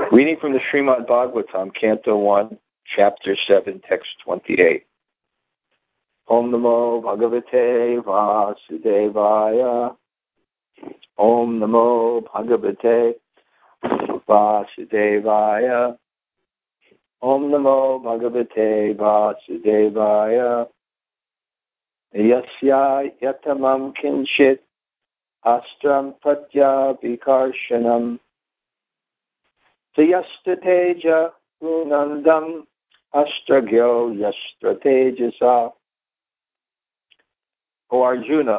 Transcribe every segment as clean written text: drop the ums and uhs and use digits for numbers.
Reading from the Srimad Bhagavatam, Canto 1, Chapter 7, Text 28. Om Namo Bhagavate Vasudevaya. Om Namo Bhagavate Vasudevaya. Om Namo Bhagavate Vasudevaya. Yasya yatamam kinchit astram pratya vikarshanam. Yastateja Runandam Astragyo Yastratejasa. O Arjuna,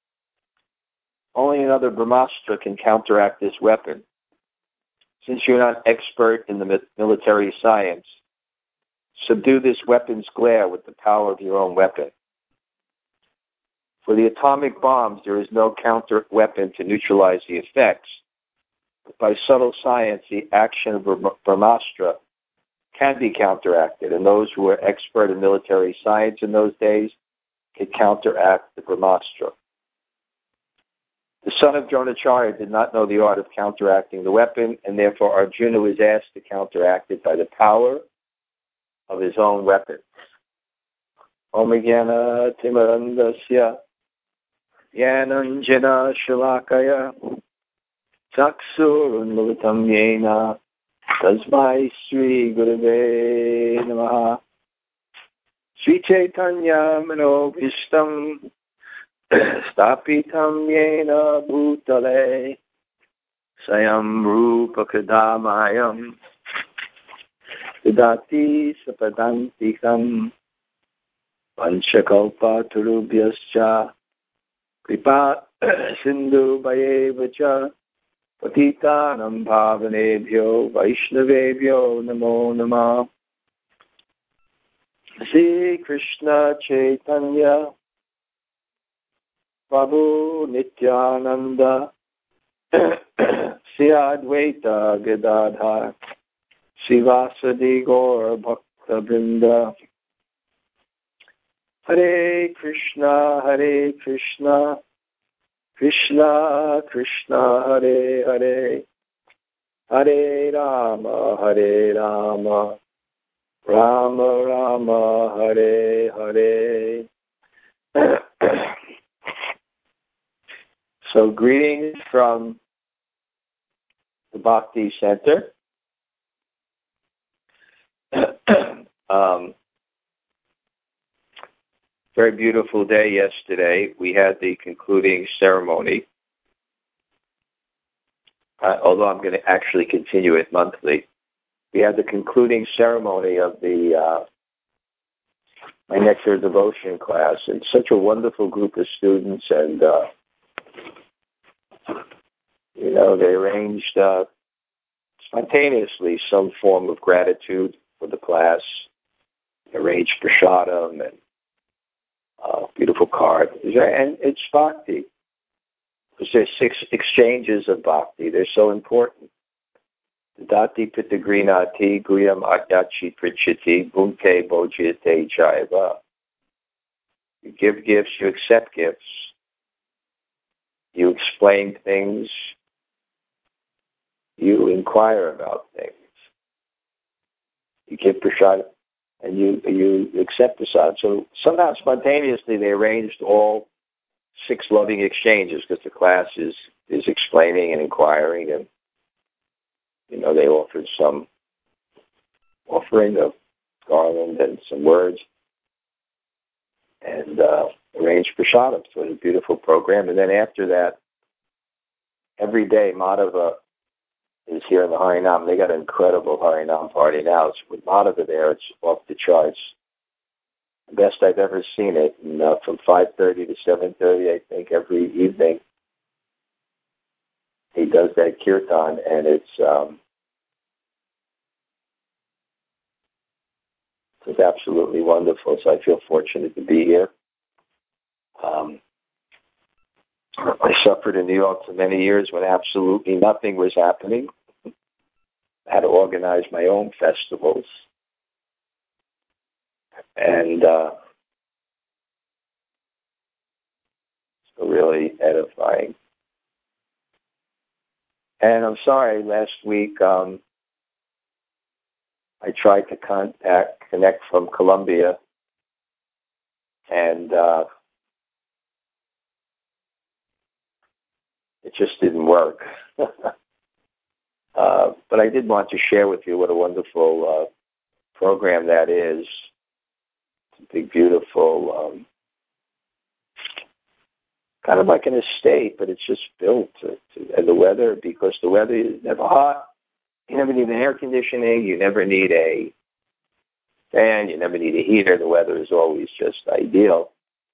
only another Brahmastra can counteract this weapon. Since you're not expert in the military science, subdue this weapon's glare with the power of your own weapon. For the atomic bombs, there is no counter weapon to neutralize the effects. By subtle science, the action of Brahmastra can be counteracted, and those who were expert in military science in those days could counteract the Brahmastra. The son of Dronacharya did not know the art of counteracting the weapon, and therefore Arjuna was asked to counteract it by the power of his own weapon. Om Jnana Timarandasya Jnananjana Shalakaya Chaksurunmilitam Yena Tasmai Sri Gurave Namaha. Sri Chaitanya Manobhishtam Stapitam Yena Bhutale Sayam Rupa Kadamayam Vidati Sapadantikam Panchakalpa Turubhyascha Kripa Sindhu Bhayevacha Patitanam Bhavanebhyo Vaishnavebhyo Namo Namah. Sri Krishna Chaitanya Prabhu Nityananda Sri Advaita Gadadhar Srivasadi Gaur Bhakta Vrinda. Hare Krishna Krishna Krishna Hare Hare Hare Rama Rama Rama Hare Hare. So greetings from the Bhakti Center. Very beautiful day yesterday. We had the concluding ceremony, although I'm going to actually continue it monthly. We had the concluding ceremony of the my Nectar Devotion class, and such a wonderful group of students, and they arranged spontaneously some form of gratitude for the class, arranged prasadam and beautiful card, and it's bhakti. There's 6 exchanges of bhakti. They're so important. Dati pitagrinati guyam adyachi prichiti bunke bojite jaiva. You give gifts, you accept gifts. You explain things. You inquire about things. You give prasad, and you accept prasad. So somehow spontaneously they arranged all 6 loving exchanges because the class is explaining and inquiring, and they offered some offering of garland and some words, and arranged prasadam. So it was a beautiful program. And then after that, every day Madhava is here in the Harinam. They got an incredible Harinam party now. It's with Madhava there. It's off the charts. The best I've ever seen it. And, from 5:30 to 7:30, I think, every evening, he does that kirtan, and it's absolutely wonderful. So I feel fortunate to be here. I suffered in New York for many years when absolutely nothing was happening. I had to organize my own festivals. And so really edifying. And I'm sorry, last week I tried to connect from Colombia, and it just didn't work. But I did want to share with you what a wonderful program that is. It's a big, beautiful, kind of like an estate, but it's just built and the weather, because the weather is never hot. You never need an air conditioning. You never need a fan. You never need a heater. The weather is always just ideal.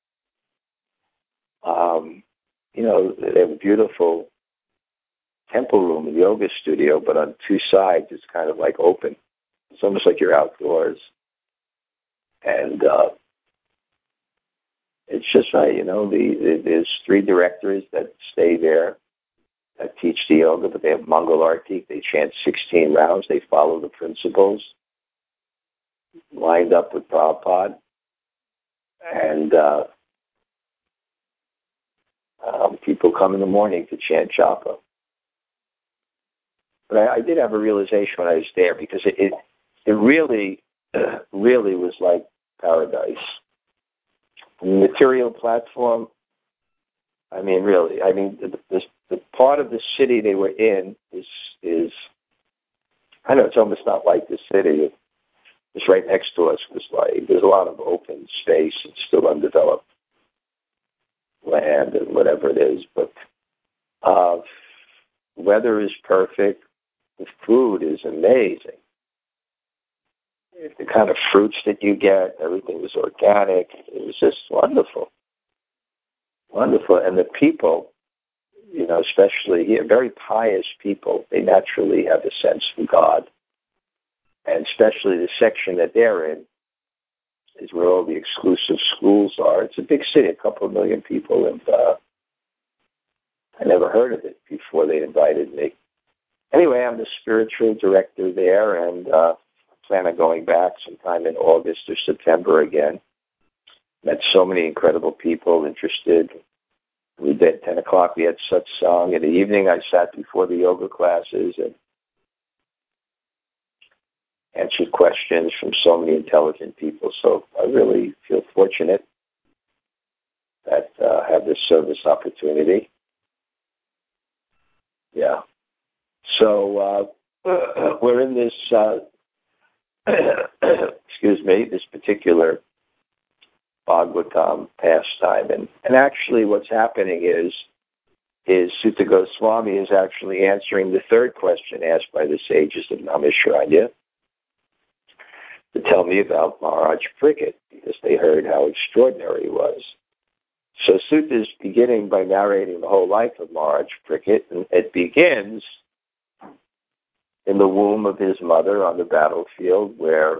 They have a beautiful temple room and yoga studio, but on two sides it's kind of like open. It's almost like you're outdoors. And it's just right, there's 3 directors that stay there that teach the yoga, but they have Mangal Arti. They chant 16 rounds. They follow the principles lined up with Prabhupada. And people come in the morning to chant japa. But I did have a realization when I was there, because it really, really was like paradise. The material platform, really, the part of the city they were in is I know it's almost not like the city. It's right next to us. There's a lot of open space. It's still undeveloped land and whatever it is, but weather is perfect. The food is amazing. The kind of fruits that you get, everything was organic. It was just wonderful. Wonderful. And the people, especially very pious people, they naturally have a sense for God. And especially the section that they're in is where all the exclusive schools are. It's a big city, a couple of million people, and I never heard of it before they invited me. Anyway, I'm the spiritual director there, and I plan on going back sometime in August or September again. Met so many incredible people interested. We did at 10 o'clock. We had satsang. In the evening, I sat before the yoga classes and answered questions from so many intelligent people. So I really feel fortunate that I have this service opportunity. Yeah. So we're in this, this particular Bhagavatam pastime. And actually what's happening is Sutta Goswami is actually answering the third question asked by the sages of Naimisharanya to tell me about Maharaj Parikshit, because they heard how extraordinary he was. So Sutta is beginning by narrating the whole life of Maharaj Parikshit, and it begins in the womb of his mother on the battlefield, where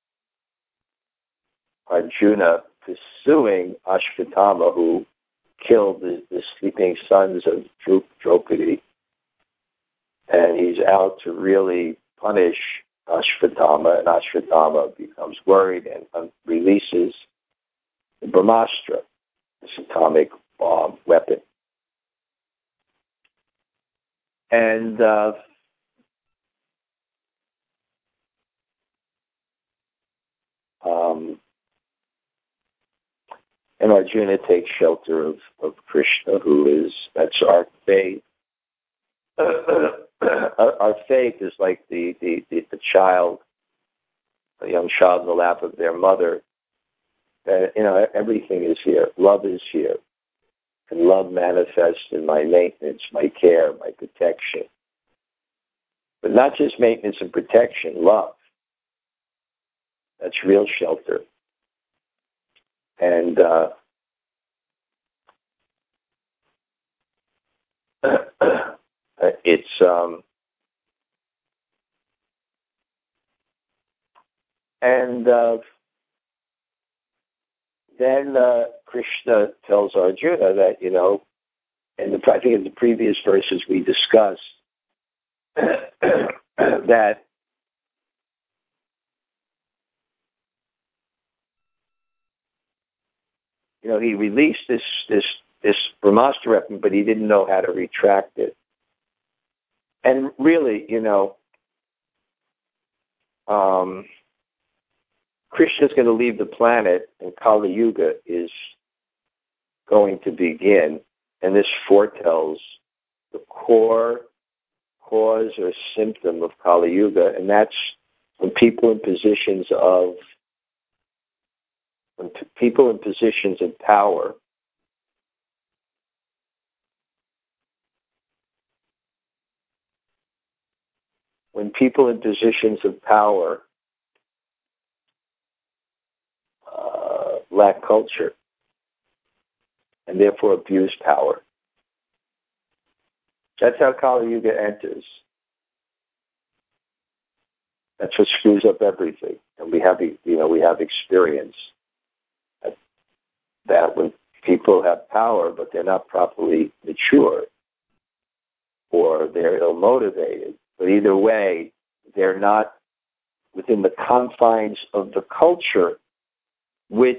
Arjuna, pursuing Ashvatthama, who killed the sleeping sons of Draupadi, and he's out to really punish Ashvatthama, and Ashvatthama becomes worried and releases the Brahmastra, this atomic bomb weapon. And Arjuna takes shelter of Krishna, that's our faith. Our faith is like the child, a young child in the lap of their mother. Everything is here. Love is here. And love manifests in my maintenance, my care, my protection. But not just maintenance and protection, love. That's real shelter. And it's then Krishna tells Arjuna that, I think in the previous verses we discussed that he released this Brahmastra weapon, but he didn't know how to retract it. And really, Krishna is going to leave the planet and Kali Yuga is going to begin, and this foretells the core cause or symptom of Kali Yuga, and that's when people in positions of power lack culture and therefore abuse power. That's how Kali Yuga enters. That's what screws up everything. And we have experience that when people have power, but they're not properly mature, or they're ill-motivated, but either way, they're not within the confines of the culture which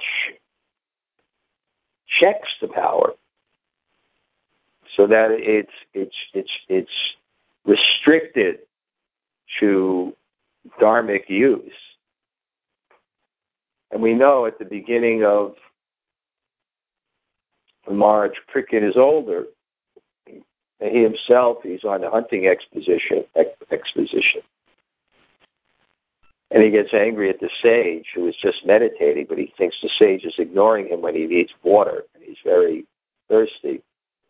checks the power, so that it's restricted to dharmic use. And we know at the beginning of when Maharaj Prickett is older, and he's on a hunting exposition. And he gets angry at the sage who is just meditating, but he thinks the sage is ignoring him when he needs water, and he's very thirsty.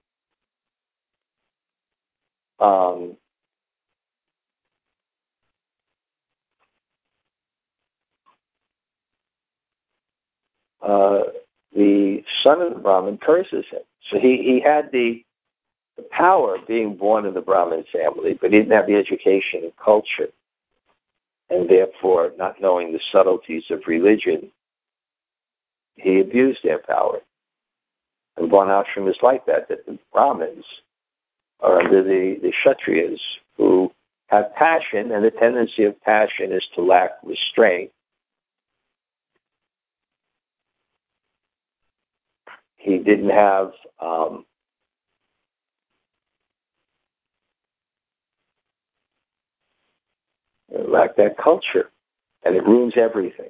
The son of the Brahmin curses him. So he had the power of being born in the Brahmin family, but he didn't have the education and culture. And therefore, not knowing the subtleties of religion, he abused their power. And Varnashram is like that the Brahmins are under the Kshatriyas, who have passion, and the tendency of passion is to lack restraint. He didn't have lack that culture, and it ruins everything.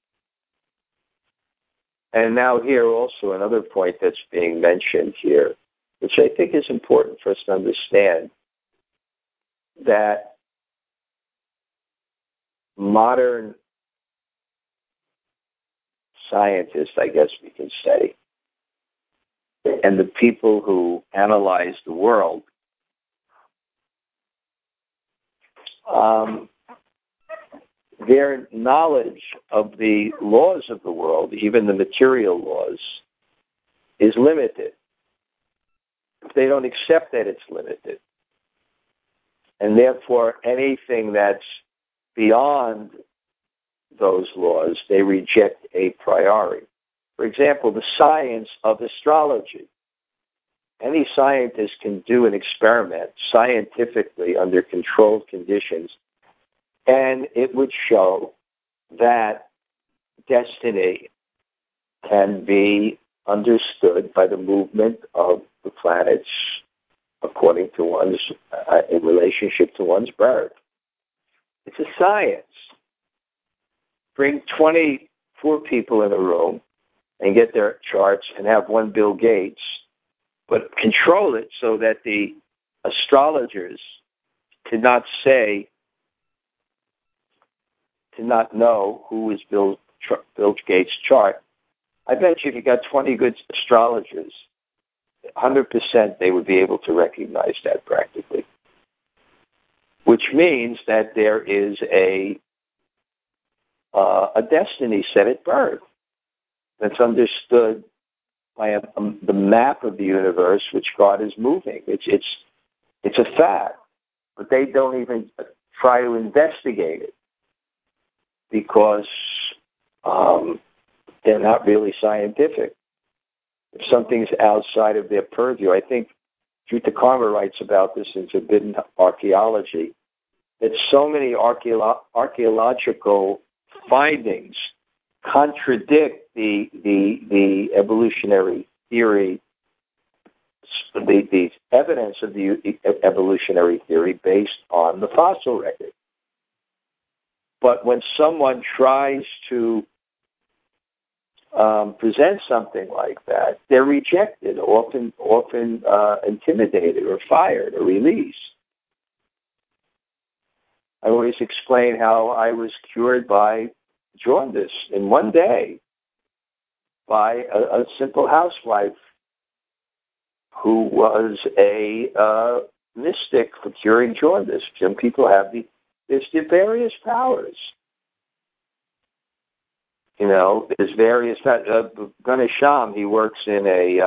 And now here also another point that's being mentioned here, which I think is important for us to understand, that modern scientists, I guess we can say, and the people who analyze the world, their knowledge of the laws of the world, even the material laws, is limited. They don't accept that it's limited. And therefore, anything that's beyond those laws, they reject a priori. For example, the science of astrology. Any scientist can do an experiment scientifically under controlled conditions, and it would show that destiny can be understood by the movement of the planets according to in relationship to one's birth. It's a science. Bring 24 people in a room and get their charts and have one Bill Gates, but control it so that the astrologers cannot know who is Bill Gates' chart. I bet you if you got 20 good astrologers, 100% they would be able to recognize that practically. Which means that there is a destiny set at birth that's understood by the map of the universe, which God is moving. It's a fact, but they don't even try to investigate it because they're not really scientific. If something's outside of their purview, I think Jutta Karma writes about this in Forbidden Archaeology, that so many archaeological findings contradict the evolutionary theory, the evidence of the evolutionary theory based on the fossil record. But when someone tries to present something like that, they're rejected, often intimidated or fired or released. I always explain how I was cured by jaundice in one day by a simple housewife who was a mystic for curing jaundice. Some people have there's the various powers. You know, there's various. Ganesham, he works in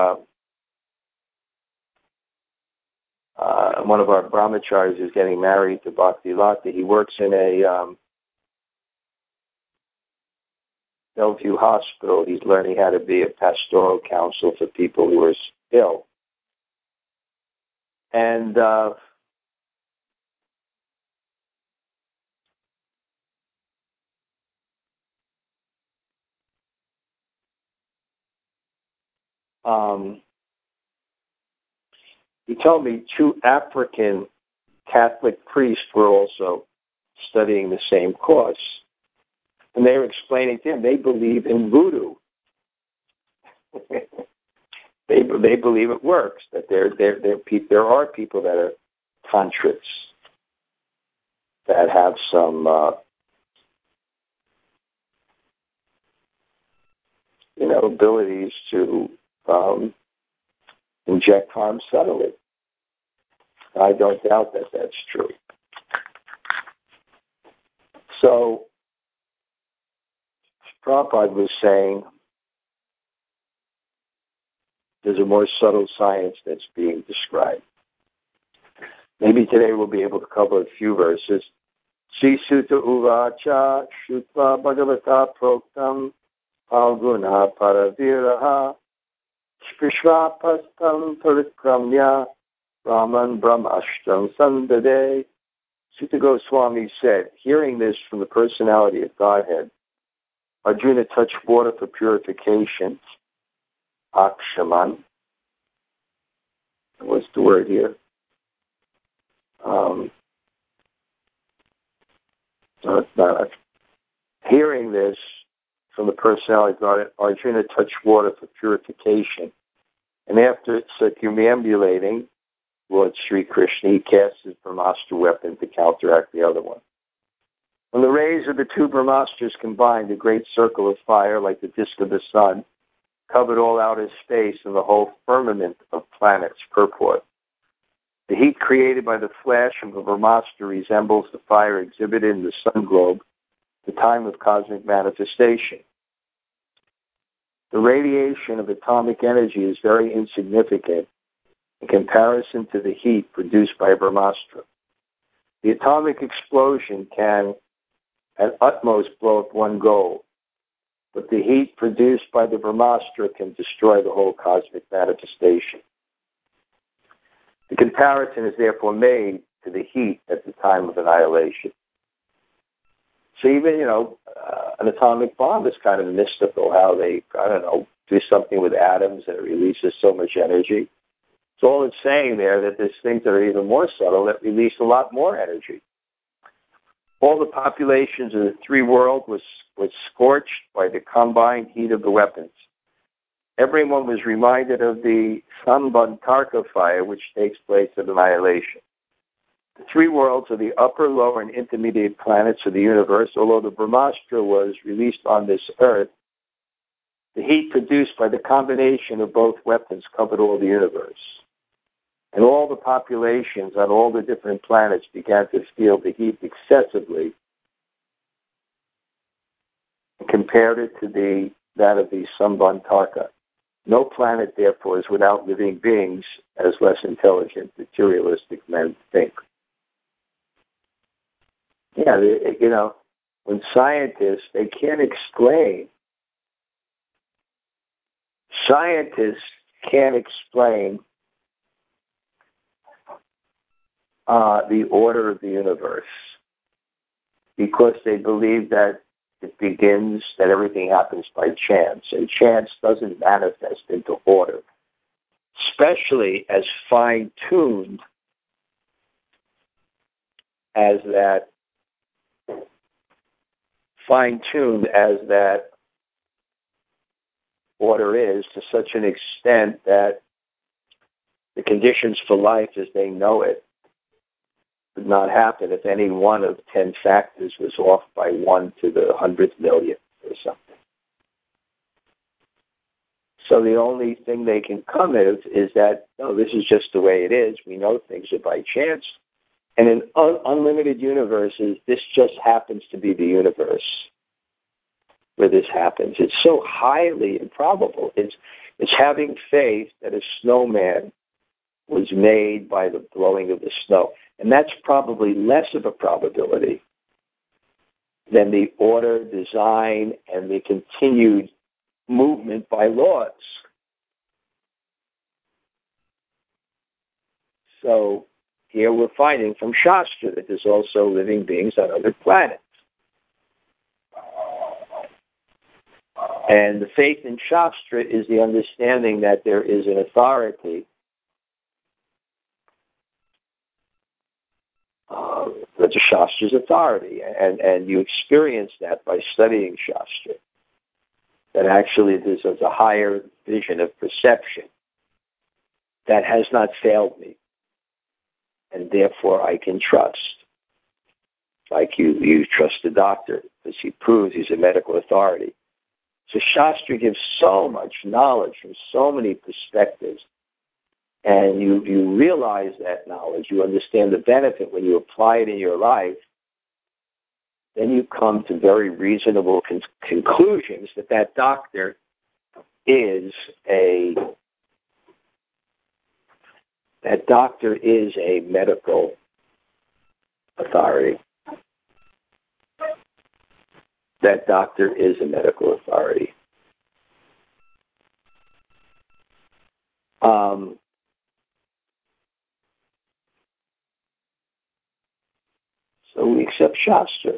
one of our brahmacharis is getting married to Bhakti Lata. He works in a Bellevue Hospital. He's learning how to be a pastoral counsel for people who are ill. And he told me 2 African Catholic priests were also studying the same course. And they were explaining to him they believe in voodoo. they believe it works, that there are people that are tantrics that have some abilities to inject harm subtly. I don't doubt that that's true. So Prabhupada was saying there's a more subtle science that's being described. Maybe today we'll be able to cover a few verses. Sri Sutta Uvacha Shutva Bhagavata Proktam Alguna Paraviraha Vishwapastam Parikramya Brahman Brahmashtam Sandade. Sutta Goswami said, hearing this from the personality of Godhead, Arjuna touched water for purification. Akshaman. What's the word here? Hearing this from the personality of God, Arjuna touched water for purification. And after circumambulating Lord Sri Krishna, he cast his Brahmastra weapon to counteract the other one. When the rays of the 2 Brahmastras combined, a great circle of fire, like the disk of the sun, covered all outer space and the whole firmament of planets purport. The heat created by the flash of a Brahmastra resembles the fire exhibited in the sun globe at the time of cosmic manifestation. The radiation of atomic energy is very insignificant in comparison to the heat produced by a Brahmastra. The atomic explosion can, at utmost, blow up one goal, but the heat produced by the Brahmastra can destroy the whole cosmic manifestation. The comparison is therefore made to the heat at the time of annihilation. So even, an atomic bomb is kind of mystical, how they, do something with atoms and it releases so much energy. So all it's saying there that there's things that are even more subtle that release a lot more energy. All the populations of the 3 worlds was scorched by the combined heat of the weapons. Everyone was reminded of the Sambandharka fire, which takes place at annihilation. The 3 worlds are the upper, lower, and intermediate planets of the universe. Although the Brahmastra was released on this earth, the heat produced by the combination of both weapons covered all the universe. And all the populations on all the different planets began to feel the heat excessively and compared it to that of the Sambandharka. No planet, therefore, is without living beings, as less intelligent, materialistic men think. Yeah, when scientists, they can't explain. Scientists can't explain the order of the universe because they believe that that everything happens by chance, and chance doesn't manifest into order, especially as fine-tuned as that fine-tuned as that order is, to such an extent that the conditions for life as they know it would not happen if any one of 10 factors was off by 1 to the 100th millionth or something. So the only thing they can come with is that, no, this is just the way it is. We know things are by chance. And in unlimited universes, this just happens to be the universe where this happens. It's so highly improbable. It's having faith that a snowman was made by the blowing of the snow. And that's probably less of a probability than the order, design, and the continued movement by laws. So here we're finding from Shastra that there's also living beings on other planets. And the faith in Shastra is the understanding that there is an authority that's a Shastra's authority. And you experience that by studying Shastra. That actually there's a higher vision of perception that has not failed me. And therefore I can trust. Like you trust the doctor because he proves he's a medical authority. So Shastra gives so much knowledge from so many perspectives. And you realize that knowledge. You understand the benefit when you apply it in your life. Then you come to very reasonable conclusions that doctor is a medical authority. That doctor is a medical authority. So we accept Shastra.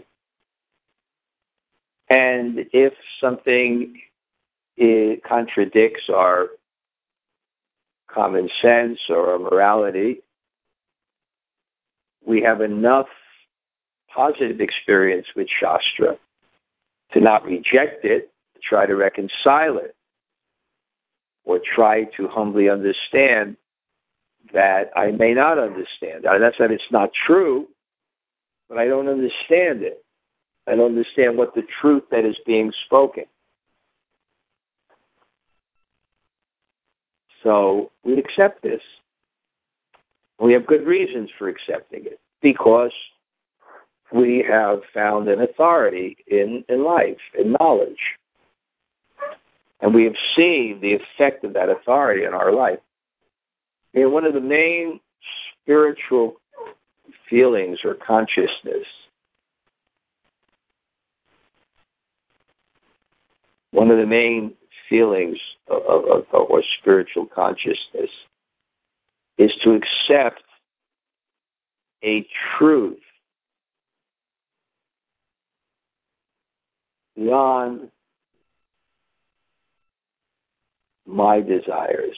And if something contradicts our common sense or our morality, we have enough positive experience with Shastra to not reject it, to try to reconcile it, or try to humbly understand that I may not understand. Now, that's that it's not true, but I don't understand it. I don't understand what the truth that is being spoken. So we accept this. We have good reasons for accepting it because we have found an authority in life, in knowledge. And we have seen the effect of that authority in our life. And one of the main spiritual feelings or consciousness, one of the main feelings of our spiritual consciousness is to accept a truth beyond my desires.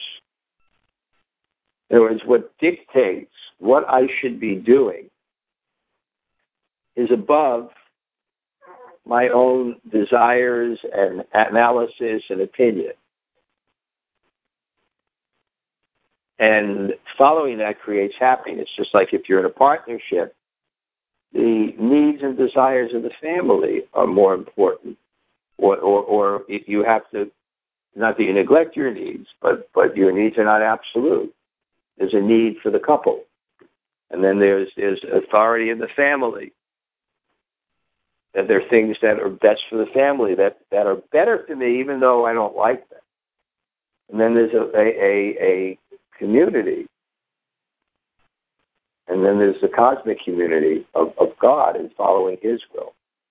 In other words, what dictates what I should be doing is above my own desires and analysis and opinion. And following that creates happiness. Just like if you're in a partnership, the needs and desires of the family are more important. Or if you have to, not that you neglect your needs, but your needs are not absolute. There's a need for the couple. And then there's authority in the family. And there are things that are best for the family that are better for me, even though I don't like them. And then there's a community. And then there's the cosmic community of God and following His will.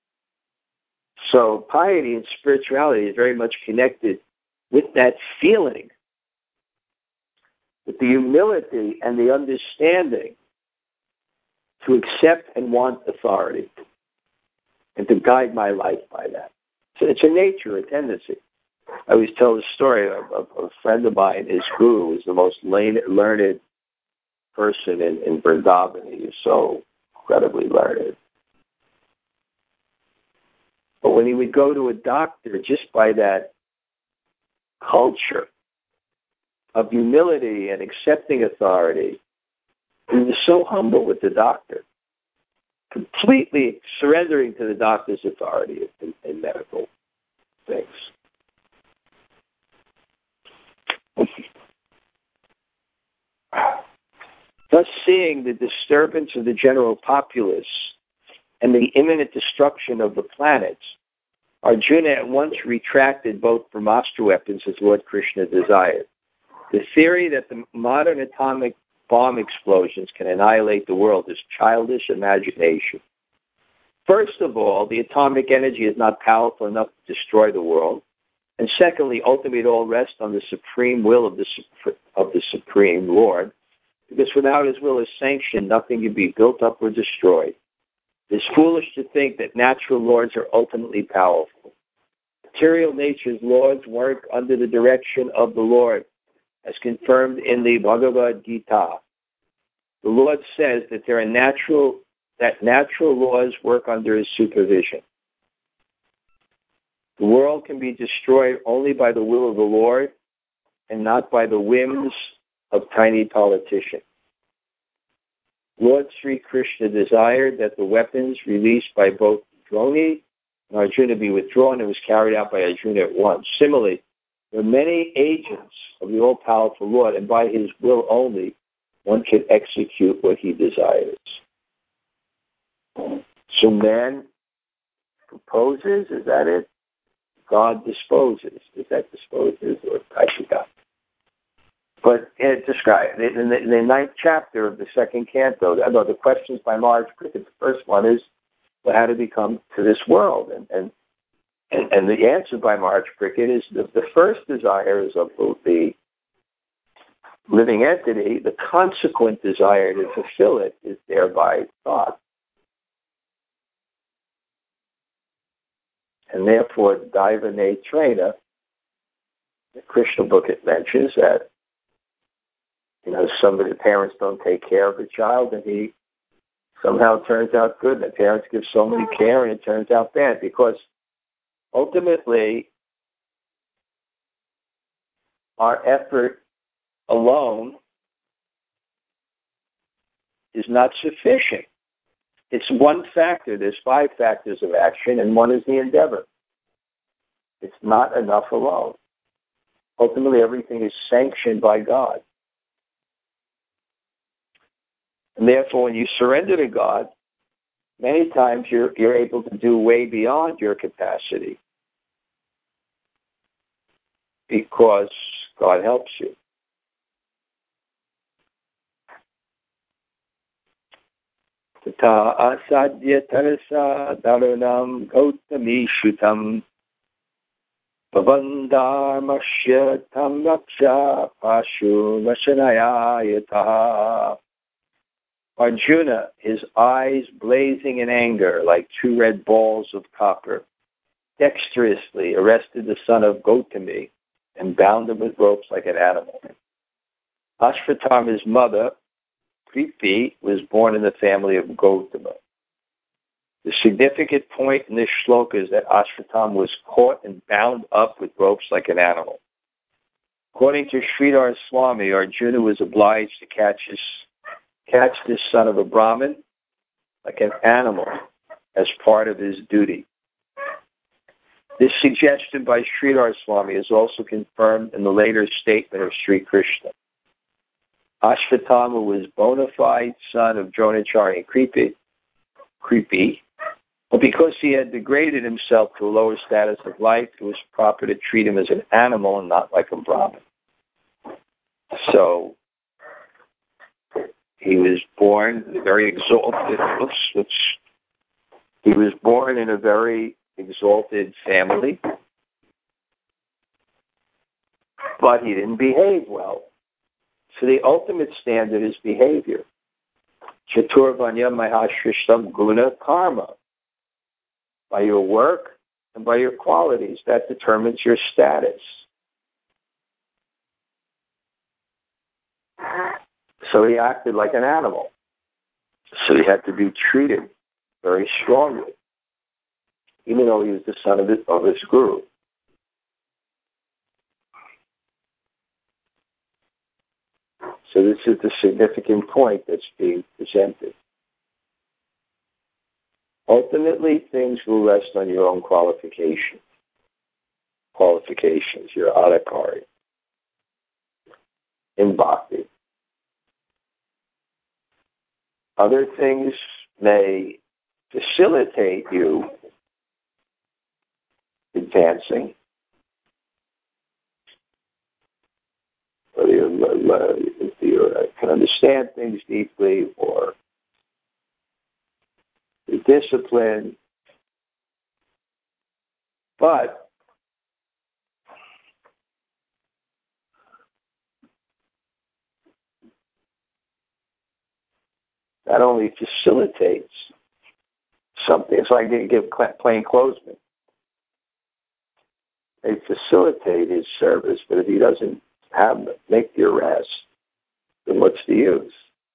So piety and spirituality is very much connected with that feeling, with the humility and the understanding to accept and want authority and to guide my life by that. So it's a nature, a tendency. I always tell the story of a friend of mine. His guru was the most learned person in Vrindavan. He was so incredibly learned. But when he would go to a doctor, just by that culture of humility and accepting authority, he was so humble with the doctor, completely surrendering to the doctor's authority in medical things. Thus, seeing the disturbance of the general populace and the imminent destruction of the planets, Arjuna at once retracted both Brahmastra weapons as Lord Krishna desired. The theory that the modern atomic bomb explosions can annihilate the world is childish imagination. First of all, the atomic energy is not powerful enough to destroy the world. And secondly, ultimately it all rests on the supreme will of the Supreme Lord, because without his will or sanction, nothing can be built up or destroyed. It is foolish to think that natural lords are ultimately powerful. Material nature's lords work under the direction of the Lord, as confirmed in the Bhagavad Gita. The Lord says that natural laws work under his supervision. The world can be destroyed only by the will of the Lord and not by the whims of tiny politicians. Lord Sri Krishna desired that the weapons released by both Droni and Arjuna be withdrawn and was carried out by Arjuna at once. Similarly, there are many agents of the all-powerful Lord, and by his will only, one can execute what he desires. So man proposes, is that it? God disposes. Is that disposes or Kaishika? But it describes in the ninth chapter of the second canto. The questions by Maharaj Cricket. The first one is, well, how to become to this world, and the answer by Maharaj Cricket is the first desire is of the living entity. The consequent desire to fulfill it is thereby thought, and therefore Daiva Netrena, the Krishna book, it mentions that some of the parents don't take care of the child, and he somehow turns out good. The parents give so many care, and it turns out bad, because ultimately our effort alone is not sufficient. It's one factor. There's 5 factors of action, and one is the endeavor. It's not enough alone. Ultimately, everything is sanctioned by God. And therefore, when you surrender to God, many times you're able to do way beyond your capacity because God helps you. Tata asadya tarasa darunam gautami shutam pavandharmashya tam raksha pashu vashanayayata. Arjuna, his eyes blazing in anger like 2 red balls of copper, dexterously arrested the son of Gautami and bound him with ropes like an animal. Ashvatthama's mother, Priti, was born in the family of Gautama. The significant point in this shloka is that Ashvatthama was caught and bound up with ropes like an animal. According to Sridhar Swami, Arjuna was obliged to catch this son of a Brahmin like an animal as part of his duty. This suggestion by Sridhar Swami is also confirmed in the later statement of Sri Krishna. Ashvatthama was bona fide son of Dronacharya and Kripi, but because he had degraded himself to a lower status of life, it was proper to treat him as an animal and not like a Brahmin. So he was born very exalted. He was born in a very exalted family, but he didn't behave well. So the ultimate standard is behavior. Chaturvanya mahashrishtam guna karma. By your work and by your qualities, that determines your status. So he acted like an animal. So he had to be treated very strongly. even though he was the son of his guru. So this is the significant point that's being presented. Ultimately, things will rest on your own qualifications, your adhikari, in bhakti. Other things may facilitate you advancing. Whether you can understand things deeply, or the discipline, but that only facilitates something. It's like they give plain clothesmen. They facilitate his service, but if he doesn't make the arrest, then what's the use?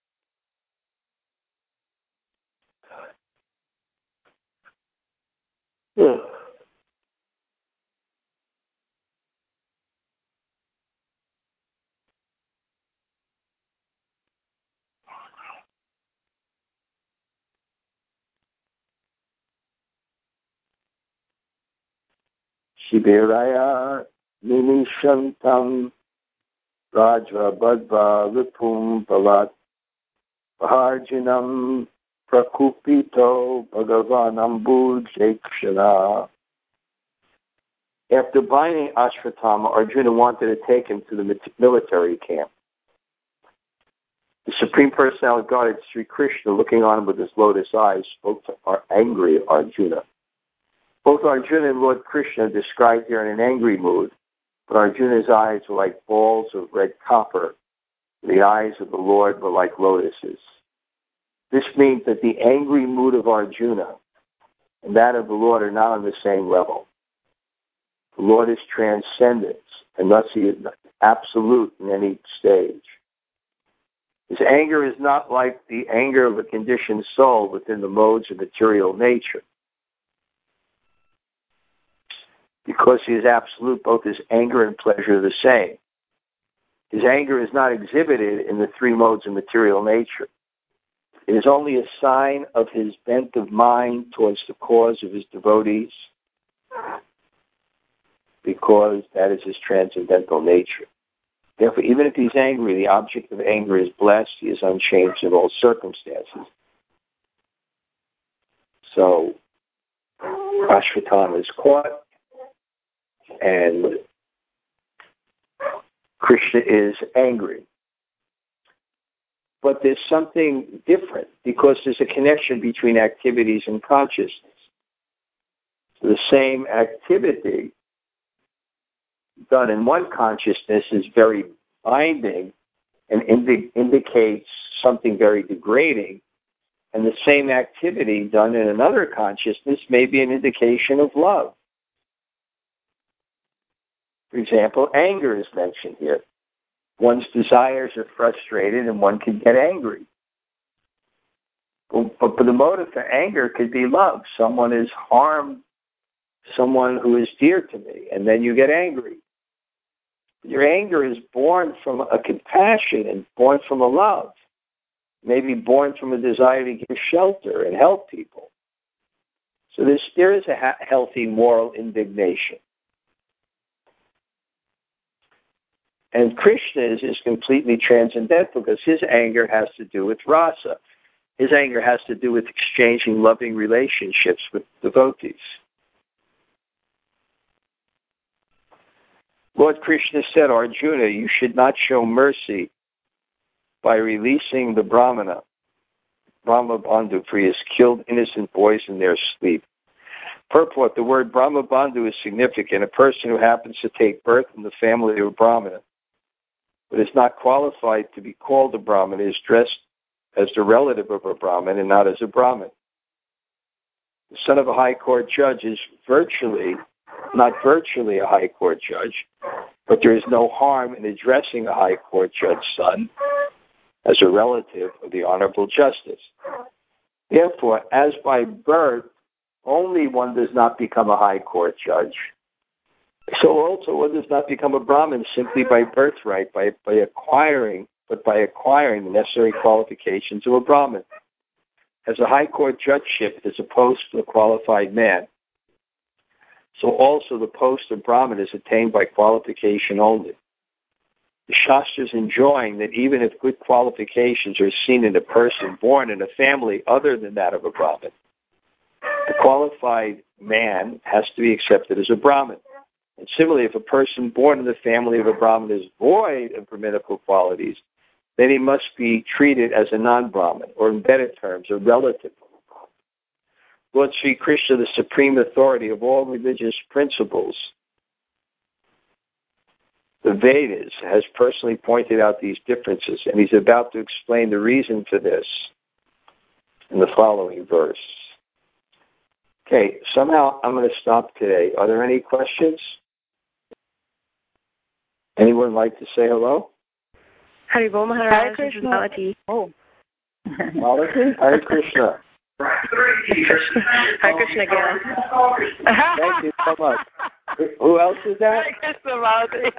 Shibiraya Nimishantam Rajva Badva Vipum Balat Bhajarjinam Prakupito Bhagavanam Bhujekshana. After binding Ashwatthama, Arjuna wanted to take him to the military camp. The Supreme Personality of Godhead, Sri Krishna, looking on him with his lotus eyes, spoke to our angry Arjuna. Both Arjuna and Lord Krishna are described here in an angry mood, but Arjuna's eyes were like balls of red copper. The eyes of the Lord were like lotuses. This means that the angry mood of Arjuna and that of the Lord are not on the same level. The Lord is transcendence, and thus he is absolute in any stage. His anger is not like the anger of a conditioned soul within the modes of material nature. Because he is absolute, both his anger and pleasure are the same. His anger is not exhibited in the three modes of material nature. It is only a sign of his bent of mind towards the cause of his devotees, because that is his transcendental nature. Therefore, even if he's angry, the object of anger is blessed. He is unchanged in all circumstances. So, Ashwatthama is caught, and Krishna is angry. But there's something different, because there's a connection between activities and consciousness. So the same activity done in one consciousness is very binding and indicates something very degrading, and the same activity done in another consciousness may be an indication of love. For example, anger is mentioned here. One's desires are frustrated and one can get angry. But the motive for anger could be love. Someone has harmed someone who is dear to me, and then you get angry. Your anger is born from a compassion and born from a love. Maybe born from a desire to give shelter and help people. So there is a healthy moral indignation. And Krishna's is completely transcendental, because his anger has to do with rasa. His anger has to do with exchanging loving relationships with devotees. Lord Krishna said, Arjuna, you should not show mercy by releasing the Brahma Bandhu, for he has killed innocent boys in their sleep. Purport, the word Brahma Bandhu is significant. A person who happens to take birth in the family of a Brahmana, but is not qualified to be called a Brahmin, is dressed as the relative of a Brahmin and not as a Brahmin. The son of a high court judge is not virtually a high court judge, but there is no harm in addressing a high court judge's son as a relative of the honorable justice. Therefore, as by birth only one does not become a high court judge. So also one does not become a Brahmin simply by birthright, by acquiring the necessary qualifications of a Brahmin. As a high court judgeship is a post for a qualified man, so also the post of Brahmin is attained by qualification only. The Shastras enjoin that even if good qualifications are seen in a person born in a family other than that of a Brahmin, the qualified man has to be accepted as a Brahmin. And similarly, if a person born in the family of a Brahmin is void of Brahminical qualities, then he must be treated as a non-Brahmin, or in better terms, a relative. Lord Sri Krishna, the supreme authority of all religious principles, the Vedas, has personally pointed out these differences, and he's about to explain the reason for this in the following verse. Okay, somehow I'm going to stop today. Are there any questions? Anyone like to say hello? Haribol Maharaj. Hare Krishna. Malati. Oh. Malati? Hare Krishna. Hare Krishna again. Thank you so much. Who else is that? Hare Krishna, Malati.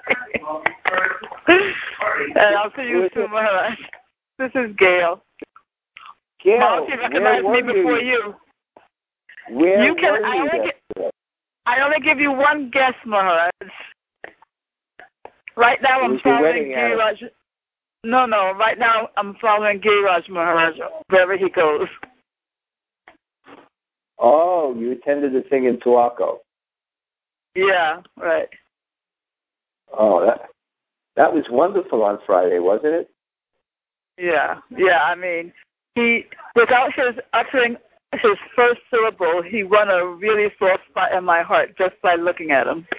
And I'll see you soon, Maharaj. This is Gail. Gail, Malati recognized me before you. Where You can. were you? I only give you one guess, Maharaj. Right now I'm following Giriraj. No. Right now I'm following Giriraj Maharaj wherever he goes. Oh, you attended the thing in Tuaco. Yeah, right. Oh, that was wonderful on Friday, wasn't it? Yeah. I mean, he, without his uttering his first syllable, he won a really soft spot in my heart just by looking at him.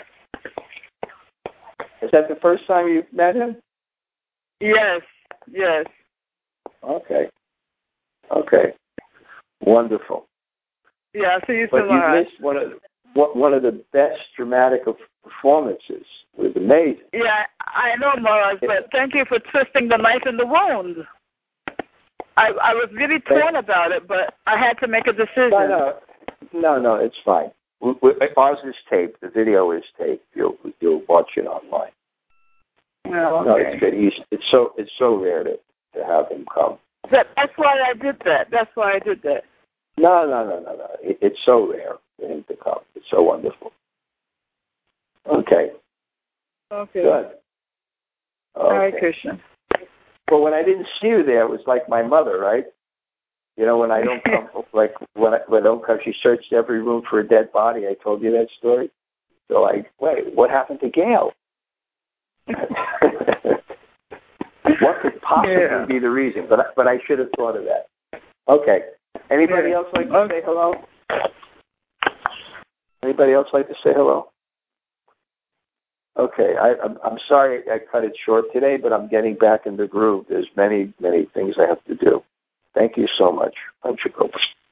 Is that the first time you've met him? Yes. Okay. Wonderful. Yeah, so you But soon, you Maharaj. missed one of the best dramatic performances. It was amazing. Yeah, I know, Maharaj, but thank you for twisting the knife in the wound. I was really torn about it, but I had to make a decision. No, it's fine. Ours is taped. The video is taped. You'll watch it online. Oh, okay. No, it's good. It's so rare to have him come. That's why I did that. No. It's so rare for him to come. It's so wonderful. Okay. Good. Hare Okay. Krishna. Well, when I didn't see you there, it was like my mother, right? You know, when I don't come, like when I don't come, she searched every room for a dead body. I told you that story. So wait, what happened to Gail? What could possibly be the reason? But I should have thought of that. Okay. Anybody else like to say hello? Anybody else like to say hello? Okay. I'm sorry I cut it short today, but I'm getting back in the groove. There's many things I have to do. Thank you so much. I'm Jacob.